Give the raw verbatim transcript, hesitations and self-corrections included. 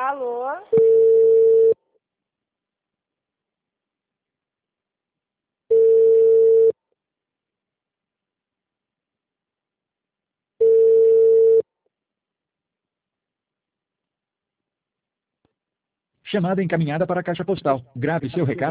Alô? Chamada encaminhada para a caixa postal. Grave seu recado.